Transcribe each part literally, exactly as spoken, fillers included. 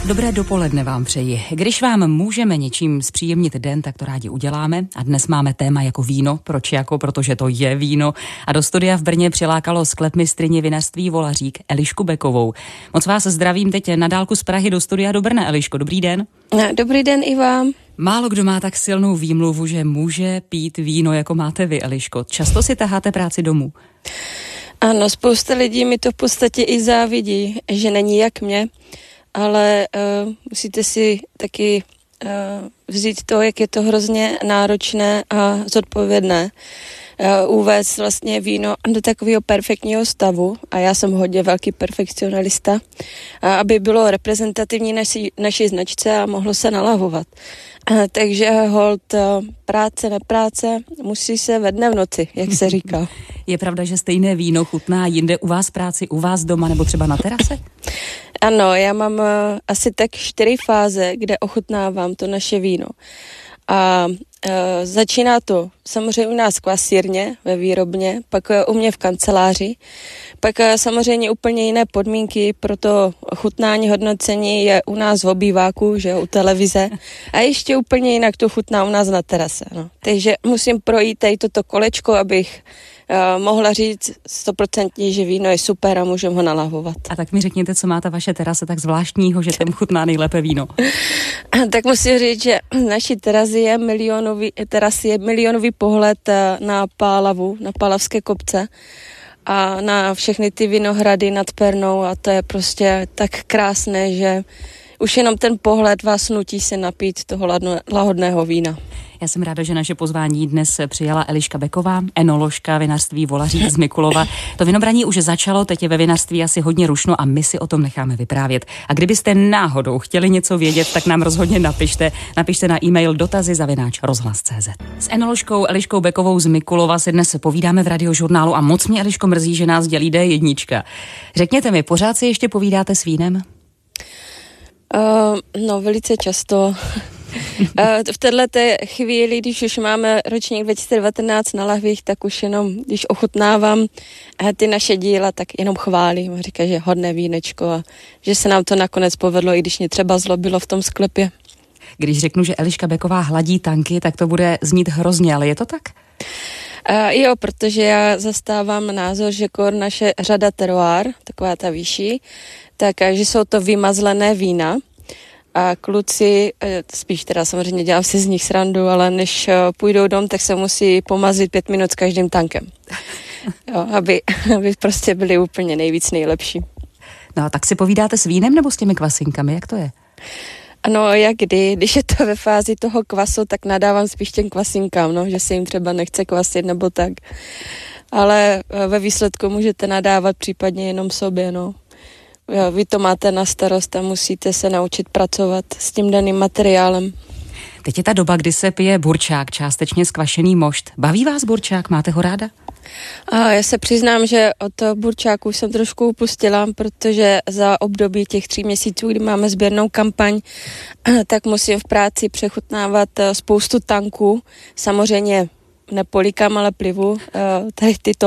Dobré dopoledne vám přeji. Když vám můžeme něčím zpříjemnit den, tak to rádi uděláme. A dnes máme téma jako víno. Proč jako? Protože to je víno. A do studia v Brně přilákalo sklepmistryně vinařství Volařík Elišku Bekovou. Moc vás zdravím teď na dálku z Prahy do studia do Brna. Eliško, dobrý den. Dobrý den i vám. Málo kdo má tak silnou výmluvu, že může pít víno, jako máte vy, Eliško. Často si taháte práci domů? Ano, spousta lidí mi to v podstatě i závidí, že není jak mě. Ale uh, musíte si taky uh, vzít to, jak je to hrozně náročné a zodpovědné uh, uvést vlastně víno do takového perfektního stavu, a já jsem hodně velký perfekcionalista, a aby bylo reprezentativní naší, naší značce a mohlo se nalavovat. Uh, takže hold, uh, práce, nepráce, musí se ve dne v noci, jak se říká. Je pravda, že stejné víno chutná jinde u vás v práci, u vás doma nebo třeba na terase? Ano, já mám uh, asi tak čtyři fáze, kde ochutnávám to naše víno. A uh, začíná to samozřejmě u nás kvasírně ve výrobně, pak uh, u mě v kanceláři, pak uh, samozřejmě úplně jiné podmínky pro to chutnání, hodnocení je u nás v obýváku, že u televize, a ještě úplně jinak to chutná u nás na terase. No. Takže musím projít tady toto kolečko, abych Uh, mohla říct stoprocentně, že víno je super a můžeme ho nalavovat. A tak mi řekněte, co má ta vaše terasa tak zvláštního, že tam chutná nejlépe víno. Tak musím říct, že naší terasy je milionový, terasy je milionový pohled na Pálavu, na Pálavské kopce a na všechny ty vinohrady nad Pernou, a to je prostě tak krásné, že už jenom ten pohled vás nutí se napít toho lahodného vína. Já jsem ráda, že naše pozvání dnes přijala Eliška Beková, enoložka vinařství Volařík z Mikulova. To vinobraní už začalo, teď je ve vinařství asi hodně rušno a my si o tom necháme vyprávět. A kdybyste náhodou chtěli něco vědět, tak nám rozhodně napište. Napište na e-mail dotazy zavináč rozhlas tečka cé zet. S enoložkou Eliškou Bekovou z Mikulova si dnes povídáme v Radiožurnálu a moc mě, Eliško, mrzí, že nás dělí dé jedna. Řekněte mi, pořád si ještě povídáte s vínem? Uh, no, velice často. V této chvíli, když už máme ročník dva tisíce devatenáct na lahvích, tak už jenom, když ochutnávám ty naše díla, tak jenom chválím. Říká, že hodné vínečko a že se nám to nakonec povedlo, i když mě třeba zlobilo v tom sklepě. Když řeknu, že Eliška Beková hladí tanky, tak to bude znít hrozně, ale je to tak? Uh, jo, protože já zastávám názor, že kor naše řada terroir, taková ta vyšší, tak že jsou to vymazlené vína. A kluci, spíš teda samozřejmě dělám si z nich srandu, ale než půjdou dom, tak se musí pomazit pět minut s každým tankem. Jo, aby, aby prostě byli úplně nejvíc nejlepší. No a tak si povídáte s vínem nebo s těmi kvasinkami, jak to je? Ano, jak kdy, když je to ve fázi toho kvasu, tak nadávám spíš těm kvasinkám, no, že se jim třeba nechce kvasit nebo tak. Ale ve výsledku můžete nadávat případně jenom sobě, no. Jo, vy to máte na starost a musíte se naučit pracovat s tím daným materiálem. Teď je ta doba, kdy se pije burčák, částečně skvašený mošt. Baví vás burčák? Máte ho ráda? A já se přiznám, že od burčáku jsem trošku upustila, protože za období těch tří měsíců, kdy máme sběrnou kampaň, tak musím v práci přechutnávat spoustu tanků. Samozřejmě nepolíkám, ale plivu tady tyto,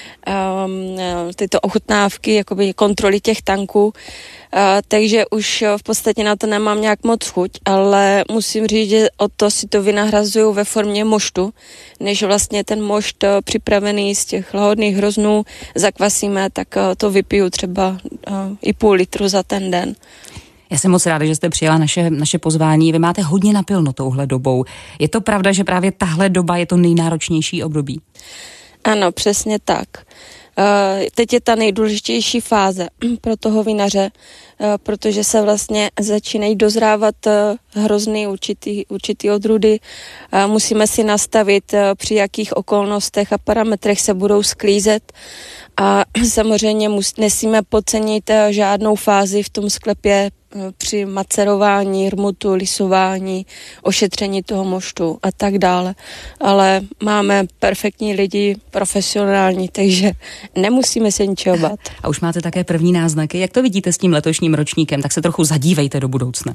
um, tyto ochutnávky, jakoby kontroly těch tanků, uh, takže už v podstatě na to nemám nějak moc chuť, ale musím říct, že o to si to vynahrazuju ve formě moštu, než vlastně ten mošt připravený z těch lahodných hroznů zakvasíme, tak uh, to vypiju třeba uh, i půl litru za ten den. Já jsem moc ráda, že jste přijala naše, naše pozvání. Vy máte hodně napilno touhle dobou. Je to pravda, že právě tahle doba je to nejnáročnější období? Ano, přesně tak. Uh, teď je ta nejdůležitější fáze pro toho vinaře, uh, protože se vlastně začínají dozrávat uh, hrozný určitý, určitý odrůdy. Uh, musíme si nastavit, uh, při jakých okolnostech a parametrech se budou sklízet. A samozřejmě mus, nesmíme podcenit uh, žádnou fázi v tom sklepě při macerování, rmutu, lisování, ošetření toho moštu a tak dále. Ale máme perfektní lidi, profesionální, takže nemusíme se ničeho bát. A už máte také první náznaky. Jak to vidíte s tím letošním ročníkem? Tak se trochu zadívejte do budoucna.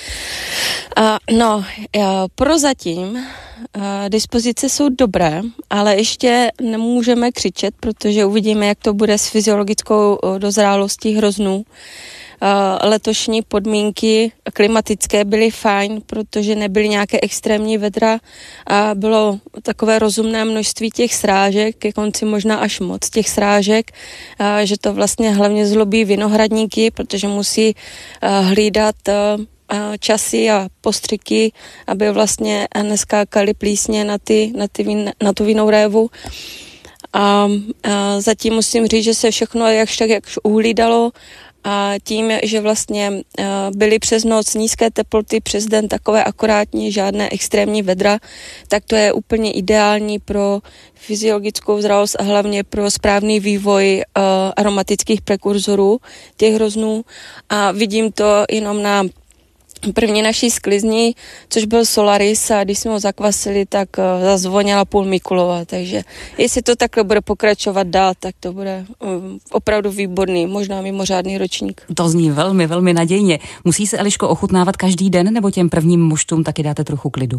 Uh, no, já, prozatím uh, dispozice jsou dobré, ale ještě nemůžeme křičet, protože uvidíme, jak to bude s fyziologickou uh, dozrálostí hroznů. letošní podmínky klimatické byly fajn, protože nebyly nějaké extrémní vedra a bylo takové rozumné množství těch srážek, ke konci možná až moc těch srážek, že to vlastně hlavně zlobí vinohradníky, protože musí hlídat časy a postřiky, aby vlastně neskákaly plísně na, ty, na, ty vín, na tu vinnou révu. A, a zatím musím říct, že se všechno jakž tak jakž uhlídalo a tím, že vlastně byly přes noc nízké teploty, přes den takové akorátní, žádné extrémní vedra, tak to je úplně ideální pro fyziologickou zralost a hlavně pro správný vývoj aromatických prekurzorů těch hroznů. A vidím to jenom na první naší sklizni, což byl Solaris, a když jsme ho zakvasili, tak zazvonila půl Mikulova, takže jestli to takhle bude pokračovat dál, tak to bude um, opravdu výborný, možná mimořádný ročník. To zní velmi, velmi nadějně. Musí se, Eliško, ochutnávat každý den, nebo těm prvním muštům taky dáte trochu klidu?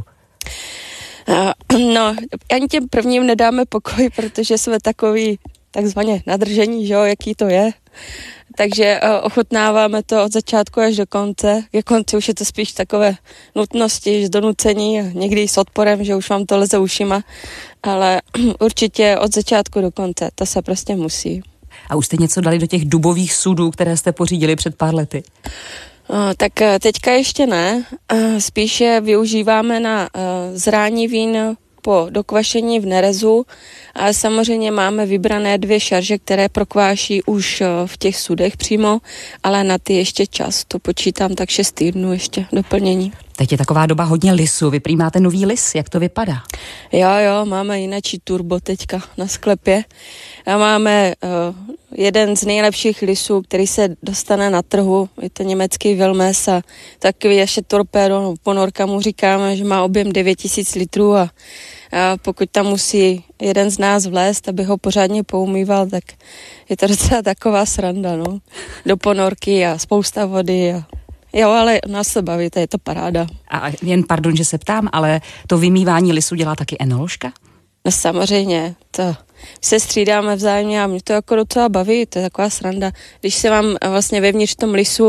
Uh, no, ani těm prvním nedáme pokoj, protože jsme takový takzvaně nadržení, že jo, jaký to je. Takže uh, ochutnáváme to od začátku až do konce. Ke konci už je to spíš takové nutnosti, donucení, někdy s odporem, že už vám to leze ušima, ale určitě od začátku do konce, to se prostě musí. A už jste něco dali do těch dubových sudů, které jste pořídili před pár lety? Uh, tak uh, teďka ještě ne, uh, spíše využíváme na uh, zrání vín po dokvašení v nerezu, ale samozřejmě máme vybrané dvě šarže, které prokváší už v těch sudech přímo, ale na ty ještě čas, to počítám tak šest týdnů ještě doplnění. Teď je taková doba hodně lisu, vy prý máte nový lis, jak to vypadá? Jo, jo, máme jináčí turbo teďka na sklepě a máme uh, jeden z nejlepších lisů, který se dostane na trhu, je to německý Wilmes a takový ještě torpédo, no, ponorka mu říkáme, že má objem devět tisíc litrů a a pokud tam musí jeden z nás vlézt, aby ho pořádně poumýval, tak je to docela taková sranda, no. Do ponorky a spousta vody a jo, ale nás se baví, to je to paráda. A jen pardon, že se ptám, ale to vymývání lisu dělá taky enoložka? No samozřejmě, to se střídáme vzájemně a mě to jako docela baví, to je taková sranda. Když se vám vlastně vevnitř v tom lisu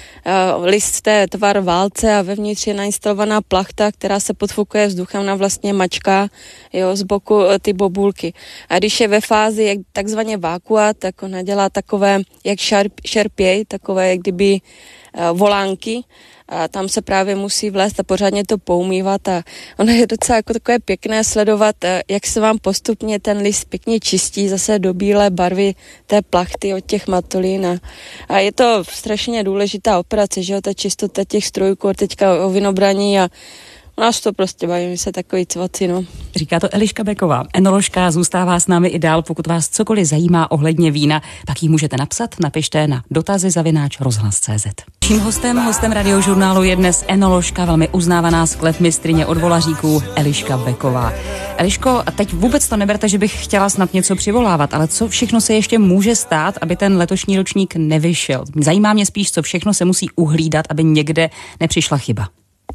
uh, list té tvar válce a vevnitř je nainstalovaná plachta, která se podfukuje vzduchem, ona vlastně mačká, jo, z boku uh, ty bobulky. A když je ve fázi jak takzvaně vákua, tak ona dělá takové, jak šarp, šerpěj, takové jak kdyby uh, volánky, a tam se právě musí vlézt a pořádně to poumývat a ono je docela jako takové pěkné sledovat, jak se vám postupně ten list pěkně čistí zase do bílé barvy té plachty od těch matolín a, a je to strašně důležitá operace, že jo, ta čistota těch strojků, teďka o vinobraní a nás to prostě baví, my se takový cvaci, no. Říká to Eliška Beková, enoložka, zůstává s námi i dál. Pokud vás cokoliv zajímá ohledně vína, tak jí můžete napsat, napište na dotazy zavináč rozhlas tečka cé zet. Tím hostem, hostem radiožurnálu je dnes enoložka, velmi uznávaná sklepmistrině od Volaříků, Eliška Beková. Eliško, teď vůbec to neberte, že bych chtěla snad něco přivolávat, ale co všechno se ještě může stát, aby ten letošní ročník nevyšel? Zajímá mě spíš, co všechno se musí uhlídat, aby někde nepřišla chyba.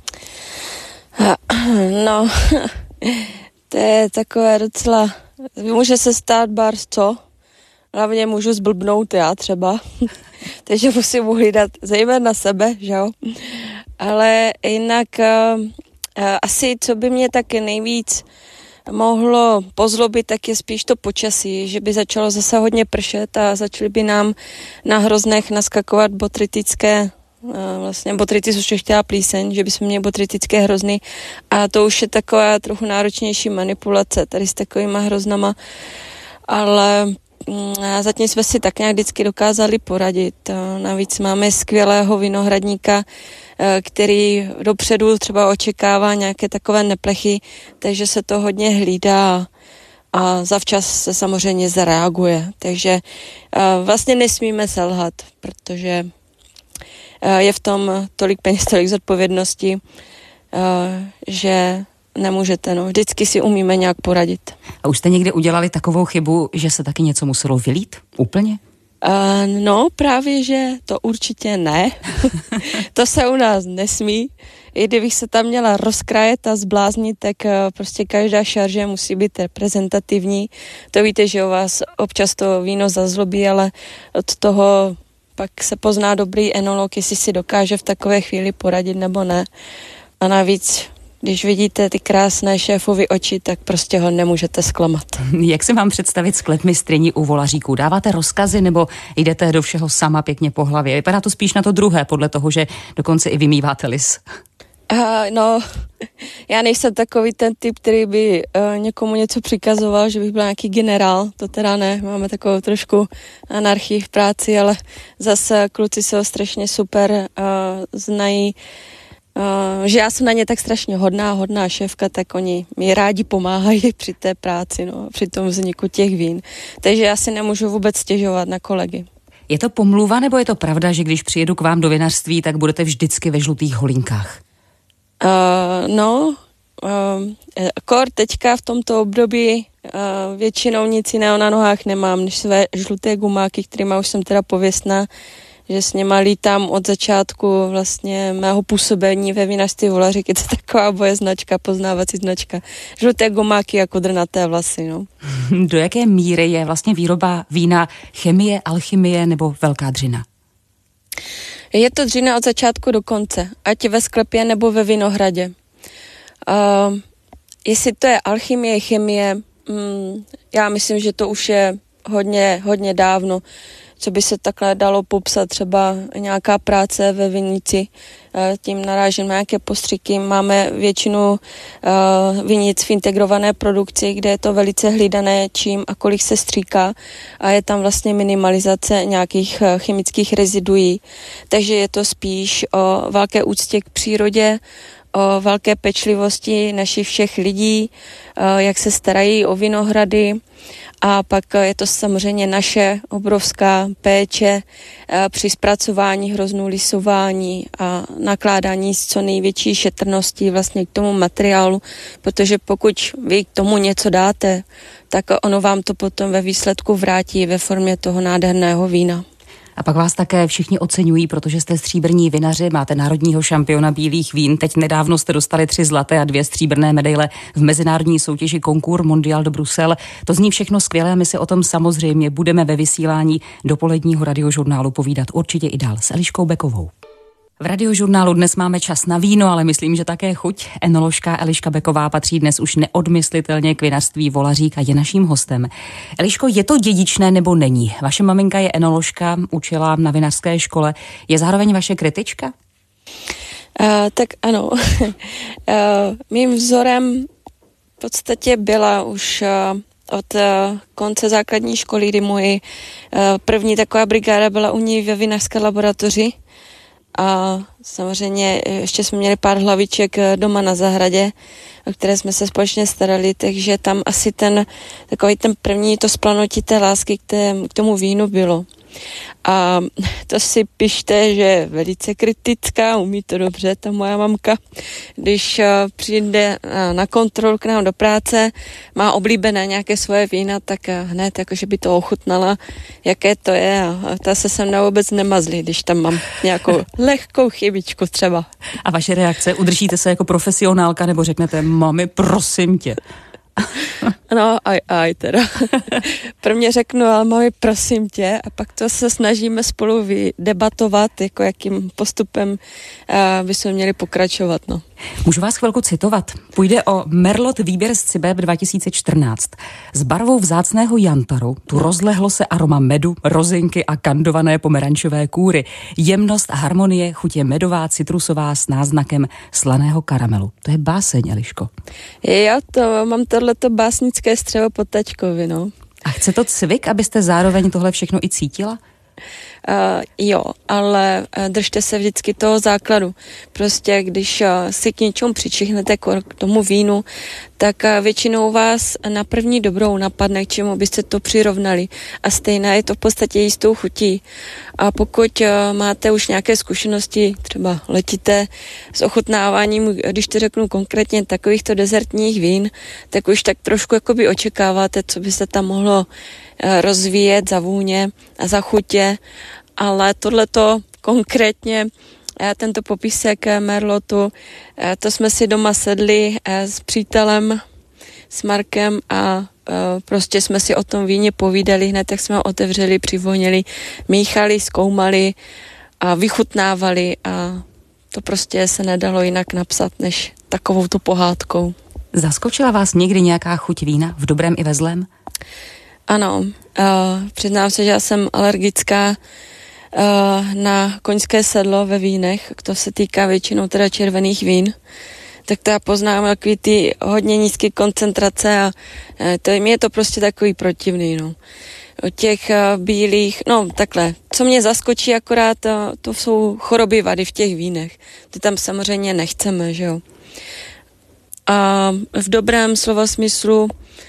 No, to je takové docela, může se stát bars co, hlavně můžu zblbnout já třeba, takže musím uhlídat zejména sebe, že jo, ale jinak uh, uh, asi co by mě taky nejvíc mohlo pozlobit, tak je spíš to počasí, že by začalo zase hodně pršet a začaly by nám na hroznech naskakovat botritické vlastně botritis už chtěla plíseň, že bychom měli botritické hrozny a to už je taková trochu náročnější manipulace tady s takovýma hroznama, ale zatím jsme si tak nějak vždycky dokázali poradit. Navíc máme skvělého vinohradníka, který dopředu třeba očekává nějaké takové neplechy, takže se to hodně hlídá a zavčas se samozřejmě zareaguje, takže vlastně nesmíme selhat, protože je v tom tolik peněz, tolik zodpovědnosti, že nemůžete, no. Vždycky si umíme nějak poradit. A už jste někdy udělali takovou chybu, že se taky něco muselo vylít? Úplně? Uh, no, právě, že to určitě ne. To se u nás nesmí. I kdybych se tam měla rozkrajet a zbláznit, tak uh, prostě každá šarže musí být reprezentativní. To víte, že u vás občas to víno zazlobí, ale od toho pak se pozná dobrý enolog, jestli si dokáže v takové chvíli poradit nebo ne. A navíc, když vidíte ty krásné šéfovy oči, tak prostě ho nemůžete zklamat. Jak si mám představit sklep mistryni u Volaříků? Dáváte rozkazy nebo jdete do všeho sama pěkně po hlavě? Vypadá to spíš na to druhé, podle toho, že dokonce i vymýváte lis. Uh, no, já nejsem takový ten typ, který by uh, někomu něco přikazoval, že bych byl nějaký generál, to teda ne, máme takovou trošku anarchii v práci, ale zase kluci jsou strašně super, uh, znají, uh, že já jsem na ně tak strašně hodná, hodná šéfka, tak oni mi rádi pomáhají při té práci, no, při tom vzniku těch vín, takže já si nemůžu vůbec stěžovat na kolegy. Je to pomluva nebo je to pravda, že když přijedu k vám do vinařství, tak budete vždycky ve žlutých holínkách? Uh, no, uh, kor teďka v tomto období uh, většinou nic jiného na nohách nemám, než své žluté gumáky, kterýma už jsem teda pověstná, že s něma lítám od začátku vlastně mého působení ve vinařství Volařík. Je to taková boje značka, poznávací značka. Žluté gumáky jako drnaté vlasy, no. Do jaké míry je vlastně výroba vína chemie, alchymie nebo velká dřina? Je to dřina od začátku do konce, ať ve sklepě nebo ve vinohradě. Uh, jestli to je alchymie, chemie, mm, já myslím, že to už je hodně, hodně dávno, co by se takhle dalo popsat, třeba nějaká práce ve vinici, tím narážím na nějaké postřiky. Máme většinu uh, vinic v integrované produkci, kde je to velice hlídané, čím a kolik se stříká a je tam vlastně minimalizace nějakých uh, chemických reziduí. Takže je to spíš o velké úctě k přírodě, o velké pečlivosti našich všech lidí, uh, jak se starají o vinohrady. A pak je to samozřejmě naše obrovská péče při zpracování hroznů, lisování a nakládání s co největší šetrností vlastně k tomu materiálu, protože pokud vy k tomu něco dáte, tak ono vám to potom ve výsledku vrátí ve formě toho nádherného vína. A pak vás také všichni oceňují, protože jste stříbrní vinaři, máte národního šampiona bílých vín. Teď nedávno jste dostali tři zlaté a dvě stříbrné medaile v mezinárodní soutěži Concours Mondial de Bruxelles. To zní všechno skvěle a my se o tom samozřejmě budeme ve vysílání dopoledního radiožurnálu povídat určitě i dál s Eliškou Bekovou. V radiožurnálu dnes máme čas na víno, ale myslím, že také chuť. Enoložka Eliška Beková patří dnes už neodmyslitelně k vinařství Volařík a je naším hostem. Eliško, je to dědičné nebo není? Vaše maminka je enoložka, učila na vinařské škole. Je zároveň vaše kritička? Uh, tak ano. uh, mým vzorem v podstatě byla už uh, od uh, konce základní školy, kdy moje uh, první taková brigáda byla u ní ve vinařské laboratoři. A samozřejmě ještě jsme měli pár hlaviček doma na zahradě, o které jsme se společně starali, takže tam asi ten takový ten první to splanutí té lásky k, té, k tomu vínu bylo. A to si pište, že je velice kritická, umí to dobře ta moja mamka. Když přijde na kontrolu k nám do práce, má oblíbené nějaké svoje vína, tak hned jakože by to ochutnala, jaké to je. A ta se se mnou vůbec nemazlí, když tam mám nějakou lehkou chybičku třeba. A vaše reakce, udržíte se jako profesionálka nebo řeknete, mami, prosím tě? No, aj, aj teda. Pro mě řeknu, ale mami, prosím tě, a pak to se snažíme spolu debatovat, jako jakým postupem uh, bychom měli pokračovat, no. Můžu vás chvilku citovat? Půjde o Merlot výběr z Cibeb dva tisíce čtrnáct. S barvou vzácného jantaru tu rozlehlo se aroma medu, rozinky a kandované pomerančové kůry. Jemnost a harmonie, chuť je medová, citrusová s náznakem slaného karamelu. To je báseň, Eliško. Já to mám tohleto básnické střevo pod tačkovi, no. A chce to cvik, abyste zároveň tohle všechno i cítila? Uh, jo, ale uh, držte se vždycky toho základu. Prostě když uh, si k něčemu přičihnete k tomu vínu, tak uh, většinou vás na první dobrou napadne, k čemu byste to přirovnali. A stejné je to v podstatě jistou chutí. A pokud uh, máte už nějaké zkušenosti, třeba letíte s ochutnáváním, když to řeknu konkrétně takovýchto dezertních vín, tak už tak trošku jakoby očekáváte, co by se tam mohlo rozvíjet za vůně a za chutě, ale tohleto konkrétně, tento popisek Merlotu, to jsme si doma sedli s přítelem, s Markem a prostě jsme si o tom víně povídali, hned tak jsme ho otevřeli, přivonili, míchali, zkoumali a vychutnávali a to prostě se nedalo jinak napsat, než takovou tu pohádkou. Zaskočila vás někdy nějaká chuť vína, v dobrém i ve zlém? Ano, uh, přiznám se, že já jsem alergická uh, na koňské sedlo ve vínech, to se týká většinou teda červených vín, tak to já poznám takový ty hodně nízké koncentrace a uh, to, mi je to prostě takový protivný, no. O těch uh, bílých, no takhle, co mě zaskočí akorát, uh, to jsou choroby vady v těch vínech, ty tam samozřejmě nechceme, že jo. A v dobrém slova smyslu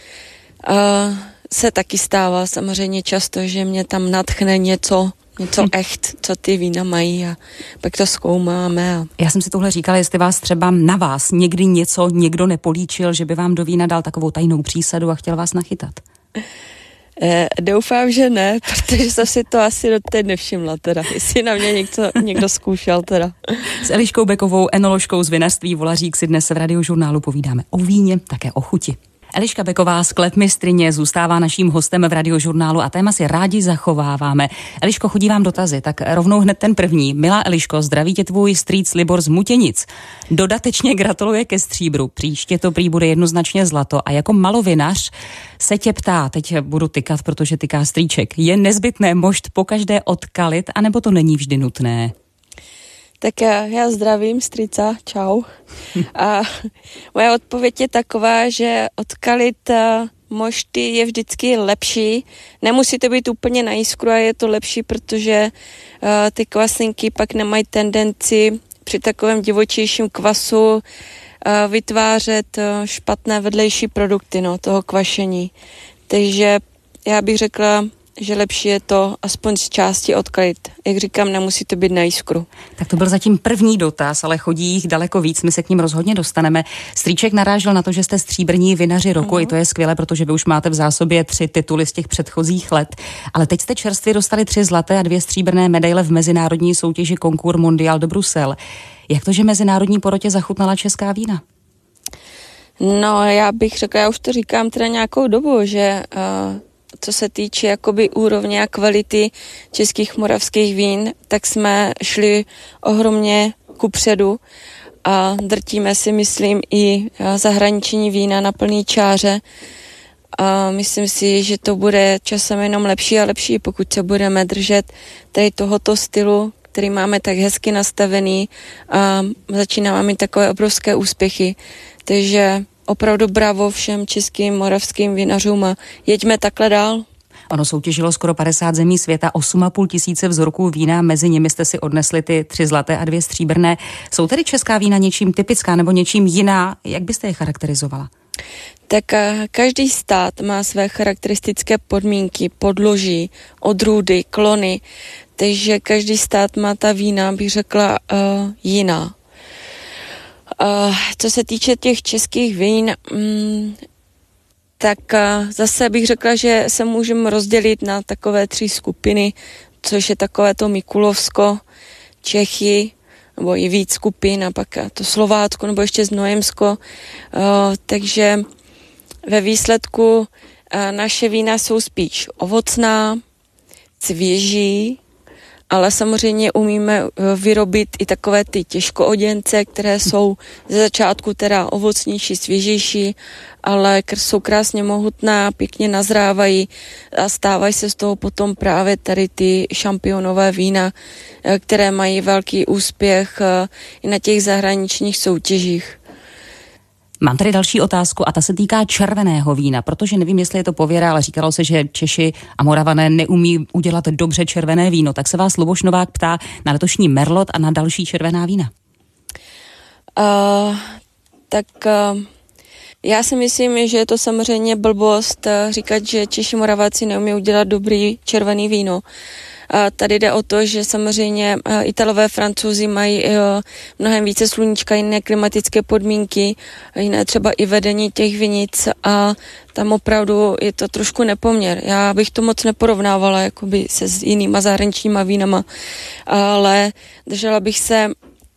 uh, se taky stává samozřejmě často, že mě tam nadchne něco, něco echt, co ty vína mají a pak to zkoumáme. A... Já jsem si tohle říkala, jestli vás třeba na vás někdy něco někdo nepolíčil, že by vám do vína dal takovou tajnou přísadu a chtěl vás nachytat. Eh, doufám, že ne, protože jsem si to asi doteď nevšimla teda, jestli na mě někdo, někdo zkoušel teda. S Eliškou Bekovou, enoložkou z vinařství Volařík, si dnes v Radiožurnálu povídáme o víně, také o chuti. Eliška Beková, sklepmistryně, zůstává naším hostem v Radiožurnálu a téma si rádi zachováváme. Eliško, chodí vám dotazy, tak rovnou hned ten první. Milá Eliško, zdraví tě tvůj strýc Libor z Mutěnic. Dodatečně gratuluje ke stříbru. Příště to prý bude jednoznačně zlato a jako malovinař se tě ptá, teď budu tykat, protože tyká strýček, je nezbytné mošt pokaždé odkalit, anebo to není vždy nutné? Tak já, já zdravím strýca, čau. A moje odpověď je taková, že odkalit mošty je vždycky lepší. Nemusí to být úplně na jiskru a je to lepší, protože uh, ty kvasinky pak nemají tendenci při takovém divočejším kvasu uh, vytvářet uh, špatné vedlejší produkty no, toho kvašení. Takže já bych řekla, že lepší je to aspoň z části odkalit. Jak říkám, nemusí to být na jiskru. Tak to byl zatím první dotaz, ale chodí jich daleko víc, my se k ním rozhodně dostaneme. Strýček narážel na to, že jste stříbrní vinaři roku, uh-huh. I to je skvělé, protože vy už máte v zásobě tři tituly z těch předchozích let, ale teď jste čerstvě dostali tři zlaté a dvě stříbrné medaile v mezinárodní soutěži Concours Mondial de Bruxelles. Jak to, že mezinárodní porotě zachutnala česká vína? No, já bych řekla, já už to říkám teda nějakou dobu, že uh, co se týče jakoby úrovně a kvality českých moravských vín, tak jsme šli ohromně kupředu a drtíme si, myslím, i zahraniční vína na plný čáře. A myslím si, že to bude časem jenom lepší a lepší, pokud se budeme držet tady tohoto stylu, který máme tak hezky nastavený a začínáme mít takové obrovské úspěchy. Takže opravdu bravo všem českým, moravským vinařům a jeďme takhle dál. Ono soutěžilo skoro padesát zemí světa, osm a půl tisíce vzorků vína, mezi nimi jste si odnesli ty tři zlaté a dvě stříbrné. Jsou tedy česká vína něčím typická nebo něčím jiná? Jak byste je charakterizovala? Tak každý stát má své charakteristické podmínky, podloží, odrůdy, klony, takže každý stát má ta vína, bych řekla, uh, jiná. Uh, co se týče těch českých vín, um, tak uh, zase bych řekla, že se můžeme rozdělit na takové tři skupiny, což je takové to Mikulovsko, Čechy, nebo i víc skupin, a pak to Slovácko, nebo ještě Znojemsko. Uh, takže ve výsledku uh, naše vína jsou spíš ovocná, svěží, ale samozřejmě umíme vyrobit i takové ty těžkooděnce, které jsou ze začátku teda ovocnější, svěžejší, ale jsou krásně mohutná, pěkně nazrávají a stávají se z toho potom právě tady ty šampionové vína, které mají velký úspěch i na těch zahraničních soutěžích. Mám tady další otázku a ta se týká červeného vína, protože nevím, jestli je to pověra, ale říkalo se, že Češi a Moravané neumí udělat dobře červené víno. Tak se vás Luboš Novák ptá na letošní Merlot a na další červená vína. Uh, tak uh, já si myslím, že je to samozřejmě blbost uh, říkat, že Češi Moraváci neumí udělat dobrý červený víno. A tady jde o to, že samozřejmě Italové, Francouzi mají mnohem více sluníčka, jiné klimatické podmínky, jiné třeba i vedení těch vinic a tam opravdu je to trošku nepoměr. Já bych to moc neporovnávala jakoby se s jinýma zahraničníma vínama, ale držela bych se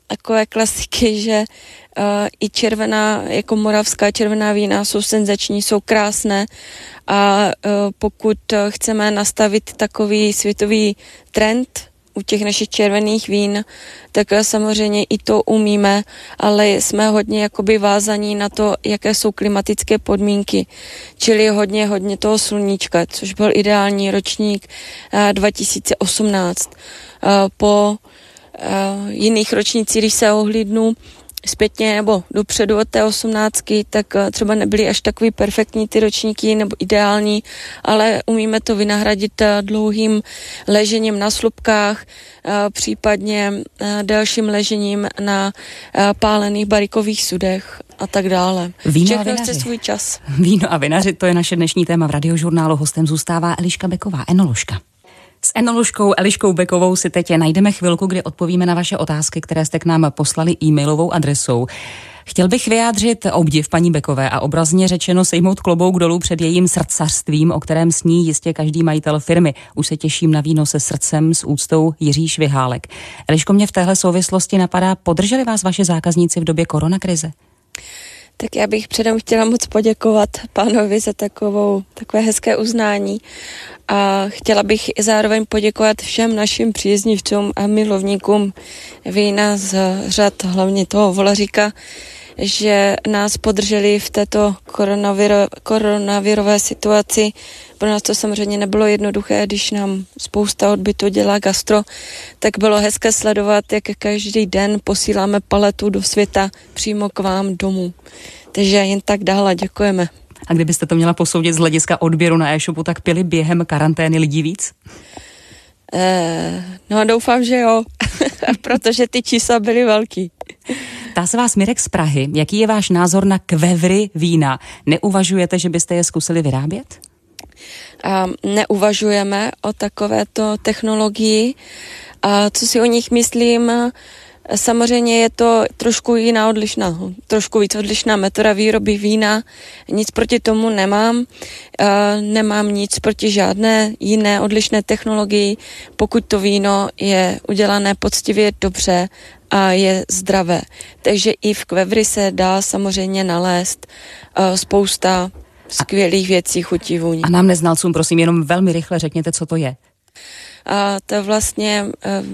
takové klasiky, že uh, i červená, jako moravská červená vína jsou senzační, jsou krásné a uh, pokud chceme nastavit takový světový trend u těch našich červených vín, tak samozřejmě i to umíme, ale jsme hodně jakoby vázaní na to, jaké jsou klimatické podmínky, čili hodně, hodně toho sluníčka, což byl ideální ročník dva tisíce osmnáct. Po jiných ročnících, když se ohlídnu zpětně nebo dopředu od té osmnáctky, tak třeba nebyly až takový perfektní ty ročníky nebo ideální, ale umíme to vynahradit dlouhým ležením na slupkách, případně delším ležením na pálených barikových sudech a tak dále. Víno Všechno chce svůj čas. Víno a vinaři, to je naše dnešní téma v Radiožurnálu. Hostem zůstává Eliška Beková, enoložka. S enoložkou Eliškou Bekovou si teď najdeme chvilku, kdy odpovíme na vaše otázky, které jste k nám poslali e-mailovou adresou. Chtěl bych vyjádřit obdiv paní Bekové a obrazně řečeno sejmout klobouk dolů před jejím srdcařstvím, o kterém sní jistě každý majitel firmy. Už se těším na víno se srdcem s úctou Jiří Švihálek. Eliško, mě v téhle souvislosti napadá, podrželi vás vaše zákazníci v době koronakrize? Tak já bych předem chtěla moc poděkovat pánovi za takovou, takové hezké uznání a chtěla bych zároveň poděkovat všem našim příznivcům a milovníkům vína z řad hlavně toho Volaříka, že nás podrželi v této koronaviro, koronavirové situaci. Pro nás to samozřejmě nebylo jednoduché, když nám spousta odbytu dělá gastro, tak bylo hezké sledovat, jak každý den posíláme paletu do světa přímo k vám domů. Takže jen tak dále, děkujeme. A kdybyste to měla posoudit z hlediska odběru na e-shopu, tak pili během karantény lidí víc? Eh, no doufám, že jo, protože ty čísla byly velký. Ptá se vás Mirek z Prahy, jaký je váš názor na kvevry vína? Neuvažujete, že byste je zkusili vyrábět? A neuvažujeme o takovéto technologii. A co si o nich myslím, samozřejmě je to trošku jiná odlišná, trošku víc odlišná metoda výroby vína. Nic proti tomu nemám. Nemám nic proti žádné jiné odlišné technologii, pokud to víno je udělané poctivě, dobře a je zdravé. Takže i v kvevry se dá samozřejmě nalézt spousta skvělých věcí, chutí, vůní. A nám neznalcům, prosím, jenom velmi rychle řekněte, co to je. A to vlastně,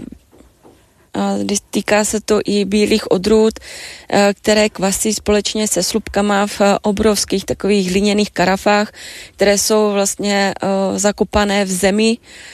a týká se to i bílých odrůd, které kvasí společně se slupkama v obrovských takových hliněných karafách, které jsou vlastně zakopané v zemi.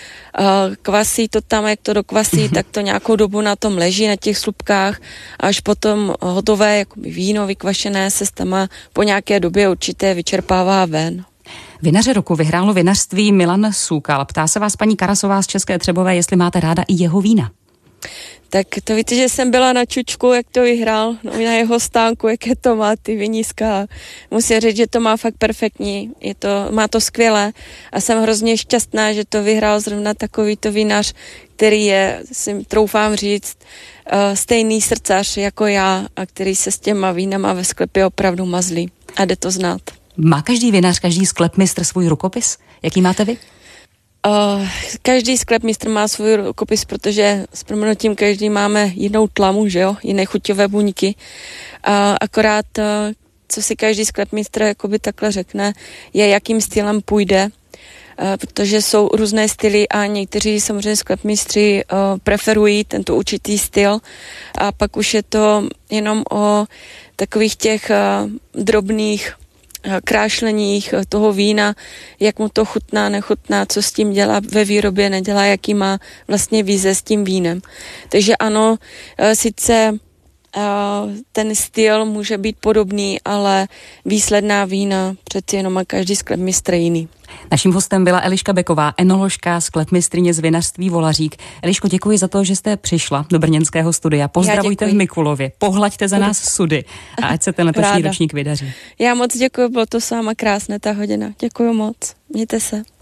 Kvasí to tam, jak to dokvasí, tak to nějakou dobu na tom leží, na těch slupkách, až potom hotové jakoby víno vykvašené se stama po nějaké době určité vyčerpává ven. Vinaře roku vyhrálo vinařství Milan Súkal. Ptá se vás paní Karasová z České Třebové, jestli máte ráda i jeho vína. Tak to víte, že jsem byla na Čučku, jak to vyhrál, no, na jeho stánku, jaké to má ty vinízka. Musím říct, že to má fakt perfektní, je to, má to skvělé a jsem hrozně šťastná, že to vyhrál zrovna takovýto vinař, který je, si troufám říct, uh, stejný srdcař jako já a který se s těma vínama ve sklepě opravdu mazlí a jde to znát. Má každý vinař, každý sklepmistr svůj rukopis? Jaký máte vy? Uh, každý sklepmistr má svůj rukopis, protože s proměnutím každý máme jinou tlamu, že jo, jiné chuťové buňky. Uh, akorát, uh, co si každý sklepmistr jakoby takhle řekne, je, jakým stylem půjde, uh, protože jsou různé styly a někteří samozřejmě sklepmistři uh, preferují tento určitý styl a pak už je to jenom o takových těch uh, drobných krášleních toho vína, jak mu to chutná, nechutná, co s tím dělá ve výrobě, nedělá, jaký má vlastně vize s tím vínem. Takže ano, sice ten styl může být podobný, ale výsledná vína přeci jenom má každý sklepmistr jiný. Naším hostem byla Eliška Beková, enoložka, sklepmistryně z vinařství Volařík. Eliško, děkuji za to, že jste přišla do brněnského studia. Pozdravujte v Mikulově, pohlaďte za nás sudy a ať se ten letošní ročník vydaří. Já moc děkuji, bylo to s váma krásné ta hodina. Děkuji moc. Mějte se.